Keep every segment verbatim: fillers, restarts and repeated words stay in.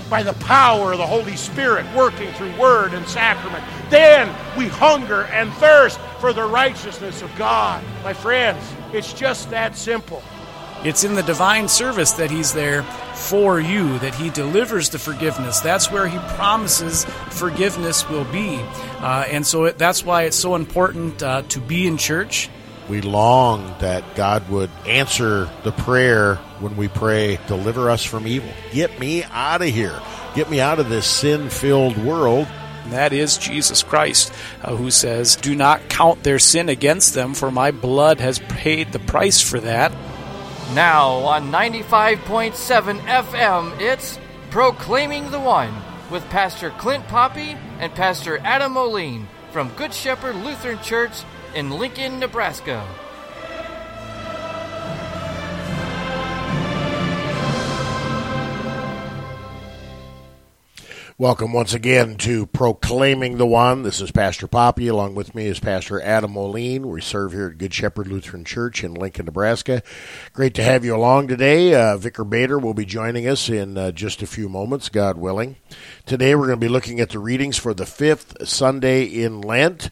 by the power of the Holy Spirit working through word and sacrament. Then we hunger and thirst for the righteousness of God. My friends, it's just that simple. It's in the divine service that he's there for you, that he delivers the forgiveness. That's where he promises forgiveness will be. Uh, and so it, that's why it's so important uh, to be in church. We long that God would answer the prayer when we pray, deliver us from evil. Get me out of here. Get me out of this sin-filled world. And that is Jesus Christ, uh, who says, do not count their sin against them, for my blood has paid the price for that. Now on ninety-five point seven F M, it's Proclaiming the One with Pastor Clint Poppy and Pastor Adam Moline from Good Shepherd Lutheran Church in Lincoln, Nebraska. Welcome once again to Proclaiming the One. This is Pastor Poppy. Along with me is Pastor Adam Moline. We serve here at Good Shepherd Lutheran Church in Lincoln, Nebraska. Great to have you along today. Uh, Vicar Bader will be joining us in uh, just a few moments, God willing. Today we're going to be looking at the readings for the fifth Sunday in Lent,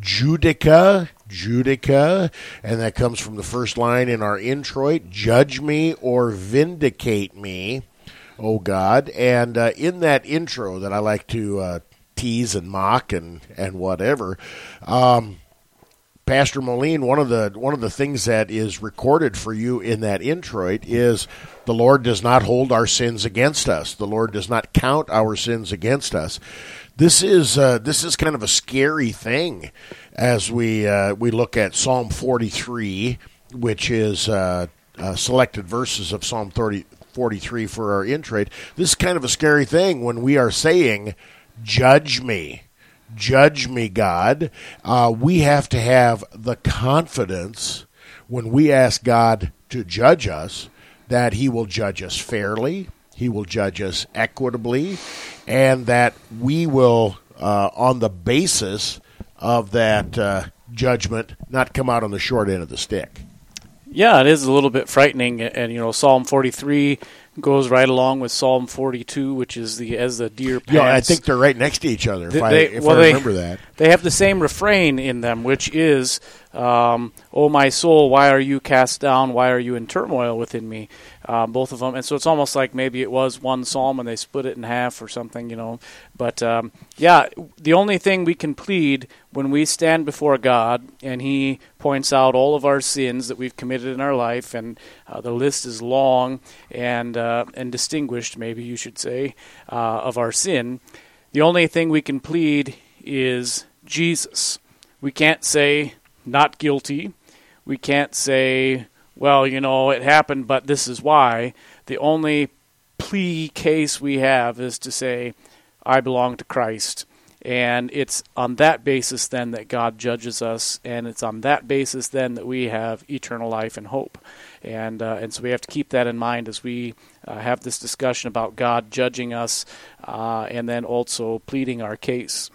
Judica, Judica, and that comes from the first line in our introit, judge me or vindicate me, O God. And uh, in that intro that I like to uh, tease and mock and, and whatever, um, Pastor Moline, one of the one of the things that is recorded for you in that introit is the Lord does not hold our sins against us. The Lord does not count our sins against us. This is uh, this is kind of a scary thing as we uh, we look at Psalm forty-three, which is uh, uh, selected verses of Psalm thirty. forty-three for our introit. This is kind of a scary thing when we are saying, judge me, judge me, God. Uh, we have to have the confidence when we ask God to judge us that he will judge us fairly, he will judge us equitably, and that we will, uh, on the basis of that uh, judgment, not come out on the short end of the stick. Yeah, it is a little bit frightening, and you know, Psalm forty-three goes right along with Psalm forty-two, which is the as the deer pants. Yeah, I think they're right next to each other. If they, I, they, if well, I they, remember that, they have the same refrain in them, which is, um, "O my soul, why are you cast down? Why are you in turmoil within me?" Uh, both of them, and so it's almost like maybe it was one psalm and they split it in half or something, you know. But um, yeah, the only thing we can plead when we stand before God and He points out all of our sins that we've committed in our life, and uh, the list is long and uh, and distinguished, maybe you should say, uh, of our sin. The only thing we can plead is Jesus. We can't say not guilty. We can't say, well, you know, it happened, but this is why. The only plea case we have is to say, I belong to Christ. And it's on that basis then that God judges us, and it's on that basis then that we have eternal life and hope. And uh, and so we have to keep that in mind as we uh, have this discussion about God judging us uh, and then also pleading our case.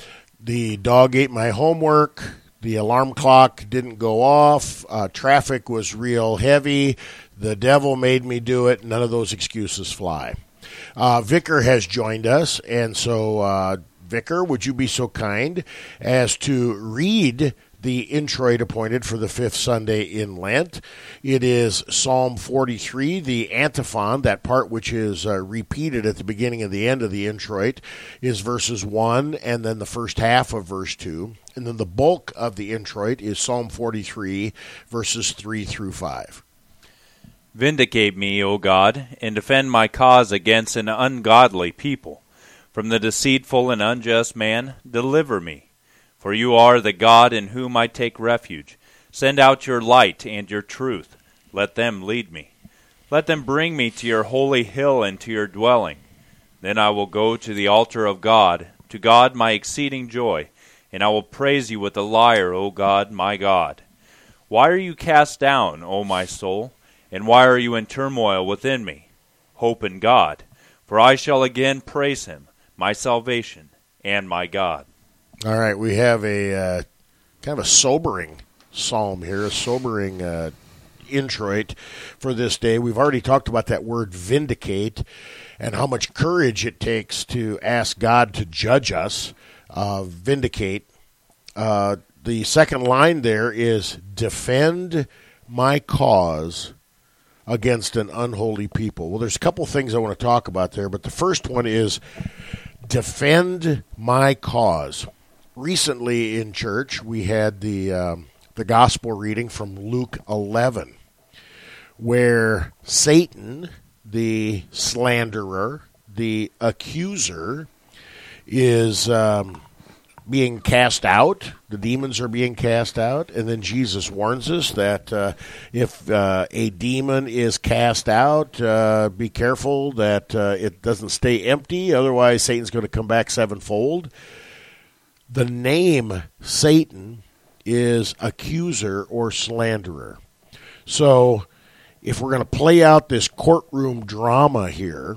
The dog ate my homework. The alarm clock didn't go off. Uh, traffic was real heavy. The devil made me do it. None of those excuses fly. Uh, Vicar has joined us, and so, uh, Vicar, would you be so kind as to read the introit appointed for the fifth Sunday in Lent? It is Psalm forty-three, the antiphon, that part which is uh, repeated at the beginning and the end of the introit, is verses one and then the first half of verse two. And then the bulk of the introit is Psalm forty-three, verses three through five. Vindicate me, O God, and defend my cause against an ungodly people. From the deceitful and unjust man, deliver me. For you are the God in whom I take refuge. Send out your light and your truth. Let them lead me. Let them bring me to your holy hill and to your dwelling. Then I will go to the altar of God, to God my exceeding joy, and I will praise you with the lyre, O God, my God. Why are you cast down, O my soul? And why are you in turmoil within me? Hope in God, for I shall again praise him, my salvation and my God. All right, we have a uh, kind of a sobering psalm here, a sobering uh, introit for this day. We've already talked about that word vindicate, and how much courage it takes to ask God to judge us, uh, vindicate. Uh, the second line there is, defend my cause against an unholy people. Well, there's a couple things I want to talk about there, but the first one is defend my cause. Recently in church, we had the um, the gospel reading from Luke eleven, where Satan, the slanderer, the accuser, is um, being cast out. The demons are being cast out. And then Jesus warns us that uh, if uh, a demon is cast out, uh, be careful that uh, it doesn't stay empty. Otherwise, Satan's going to come back sevenfold. The name Satan is accuser or slanderer. So if we're going to play out this courtroom drama here,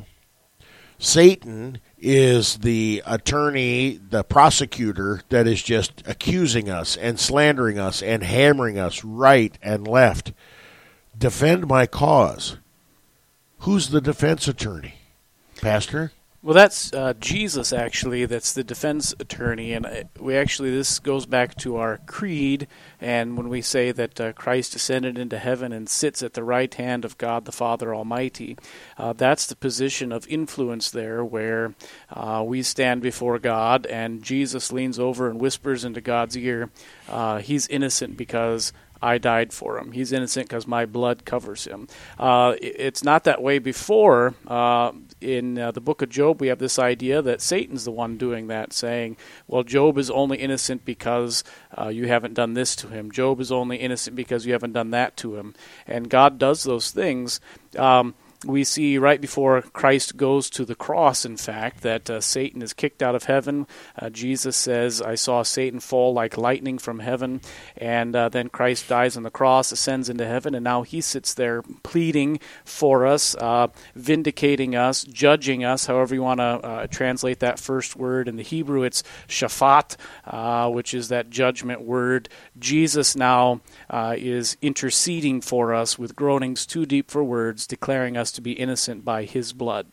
Satan is the attorney, the prosecutor that is just accusing us and slandering us and hammering us right and left. Defend my cause. Who's the defense attorney? Pastor? Well, that's uh, Jesus, actually. That's the defense attorney. And uh, we actually, this goes back to our creed. And when we say that uh, Christ ascended into heaven and sits at the right hand of God the Father Almighty, uh, that's the position of influence there, where uh, we stand before God and Jesus leans over and whispers into God's ear, uh, he's innocent because I died for him. He's innocent because my blood covers him. Uh, it's not that way before. Uh, in uh, the book of Job, we have this idea that Satan's the one doing that, saying, well, Job is only innocent because uh, you haven't done this to him. Job is only innocent because you haven't done that to him. And God does those things. Um, We see right before Christ goes to the cross, in fact, that uh, Satan is kicked out of heaven. Uh, Jesus says, I saw Satan fall like lightning from heaven. And uh, then Christ dies on the cross, ascends into heaven, and now he sits there pleading for us, uh, vindicating us, judging us, however you want to uh, translate that first word. In the Hebrew, it's shaphat, uh, which is that judgment word. Jesus now uh, is interceding for us with groanings too deep for words, declaring us to be innocent by his blood.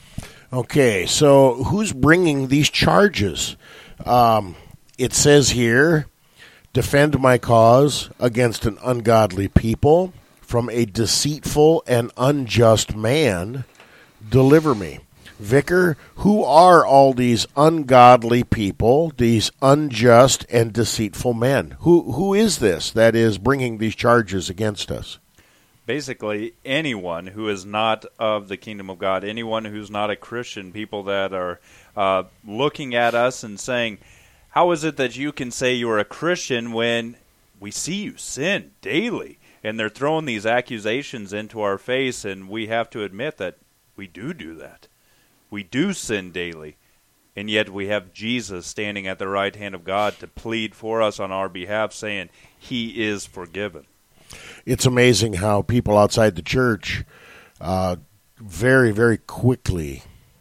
Okay, so who's bringing these charges? Um, it says here, defend my cause against an ungodly people, from a deceitful and unjust man, deliver me. Vicar, who are all these ungodly people, these unjust and deceitful men? Who Who is this that is bringing these charges against us? Basically, anyone who is not of the kingdom of God, anyone who's not a Christian, people that are uh, looking at us and saying, how is it that you can say you're a Christian when we see you sin daily? And they're throwing these accusations into our face, and we have to admit that we do do that. We do sin daily, and yet we have Jesus standing at the right hand of God to plead for us on our behalf, saying he is forgiven. It's amazing how people outside the church uh, very, very quickly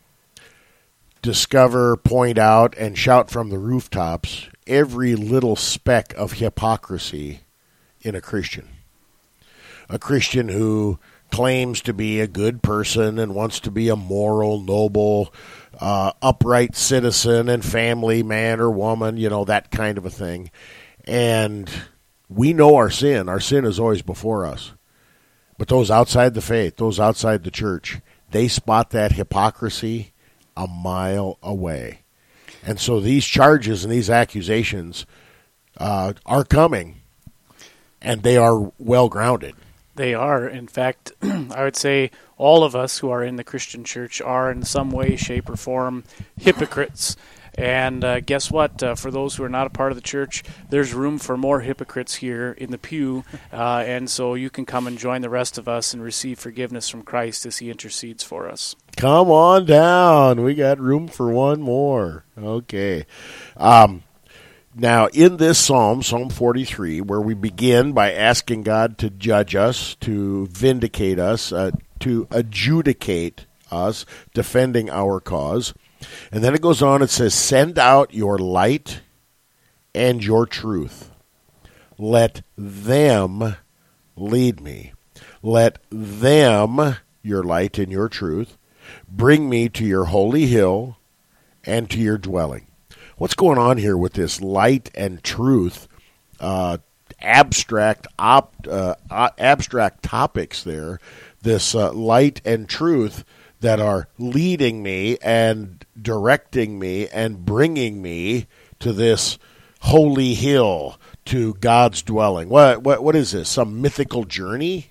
discover, point out, and shout from the rooftops every little speck of hypocrisy in a Christian. A Christian who claims to be a good person and wants to be a moral, noble, uh, upright citizen and family man or woman, you know, that kind of a thing. And we know our sin. Our sin is always before us. But those outside the faith, those outside the church, they spot that hypocrisy a mile away. And so these charges and these accusations uh, are coming, and they are well-grounded. They are. In fact, I would say all of us who are in the Christian church are in some way, shape, or form hypocrites. And uh, guess what? Uh, for those who are not a part of the church, there's room for more hypocrites here in the pew. Uh, and so you can come and join the rest of us and receive forgiveness from Christ as he intercedes for us. Come on down. We got room for one more. Okay. Um, now, in this psalm, Psalm forty-three, where we begin by asking God to judge us, to vindicate us, uh, to adjudicate us, defending our cause. And then it goes on, it says, send out your light and your truth. Let them lead me. Let them, your light and your truth, Bring me to your holy hill and to your dwelling. What's going on here with this light and truth, uh, abstract op, uh, abstract topics there, this uh, light and truth that are leading me and directing me and bringing me to this holy hill, to God's dwelling. What what what is this? Some mythical journey?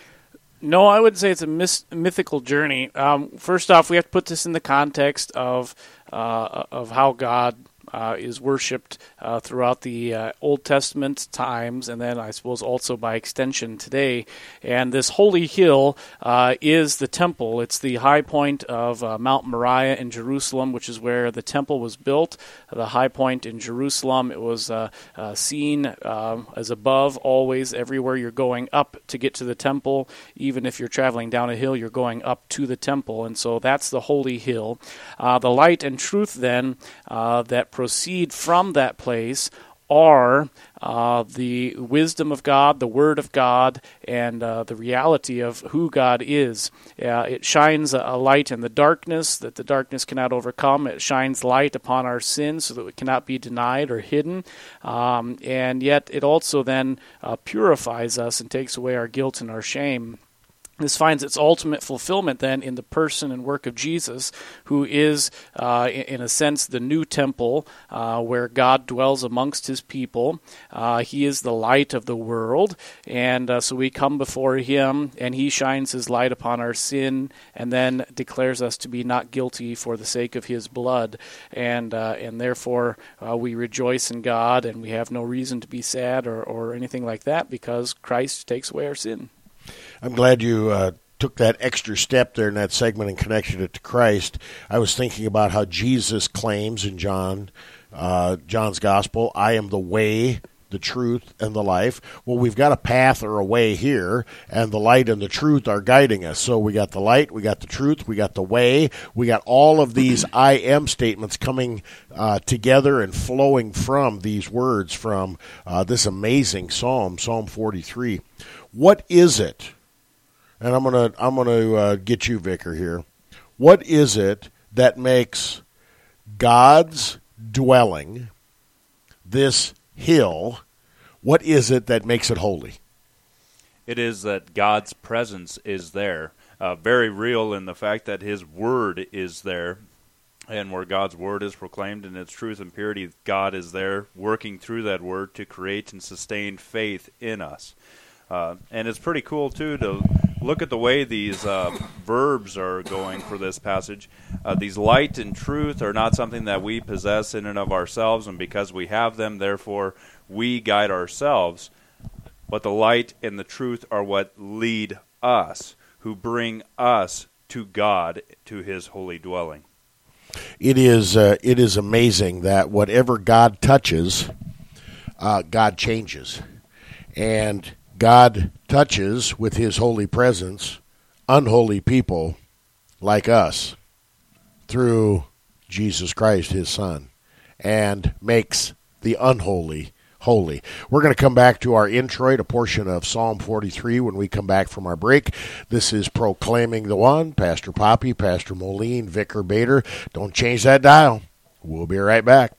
No, I would say it's a mis- mythical journey. Um, first off, we have to put this in the context of uh, of how God uh, is worshipped uh, throughout the uh, Old Testament times, and then I suppose also by extension today. And this holy hill uh, is the temple. It's the high point of uh, Mount Moriah in Jerusalem, which is where the temple was built. The high point in Jerusalem, it was uh, uh, seen uh, as above always, everywhere you're going up to get to the temple. Even if you're traveling down a hill, you're going up to the temple. And so that's the holy hill. Uh, the light and truth then uh, that proceed from that place are uh, the wisdom of God, the Word of God, and uh, the reality of who God is. Uh, it shines a, a light in the darkness that the darkness cannot overcome. It shines light upon our sins so that it cannot be denied or hidden. Um, and yet it also then uh, purifies us and takes away our guilt and our shame. This finds its ultimate fulfillment then in the person and work of Jesus, who is, uh, in a sense, the new temple uh, where God dwells amongst his people. Uh, he is the light of the world, and uh, so we come before him, and he shines his light upon our sin, and then declares us to be not guilty for the sake of his blood. And uh, and therefore uh, we rejoice in God, and we have no reason to be sad or, or anything like that, because Christ takes away our sin. I'm glad you uh, took that extra step there in that segment and connected it to Christ. I was thinking about how Jesus claims in John, uh, John's Gospel, I am the way, the truth, and the life. Well, we've got a path or a way here, and the light and the truth are guiding us. So we got the light, we got the truth, we got the way, we got all of these I am statements coming uh, together and flowing from these words from uh, this amazing psalm, Psalm forty-three. What is it? And I'm gonna I'm gonna uh, get you, Vicar, here. What is it that makes God's dwelling, this hill, what is it that makes it holy? It is that God's presence is there, uh, very real in the fact that his word is there. And where God's word is proclaimed in its truth and purity, God is there working through that word to create and sustain faith in us. Uh, and it's pretty cool, too, to look at the way these uh, verbs are going for this passage. Uh, these light and truth are not something that we possess in and of ourselves, and because we have them, therefore, we guide ourselves. But the light and the truth are what lead us, who bring us to God, to his holy dwelling. It is uh, it is amazing that whatever God touches, uh, God changes. And God touches with his holy presence unholy people like us through Jesus Christ, his Son, and makes the unholy holy. We're going to come back to our introit, a portion of Psalm forty-three, when we come back from our break. This is Proclaiming the One. Pastor Poppy, Pastor Moline, Vicar Bader. Don't change that dial. We'll be right back.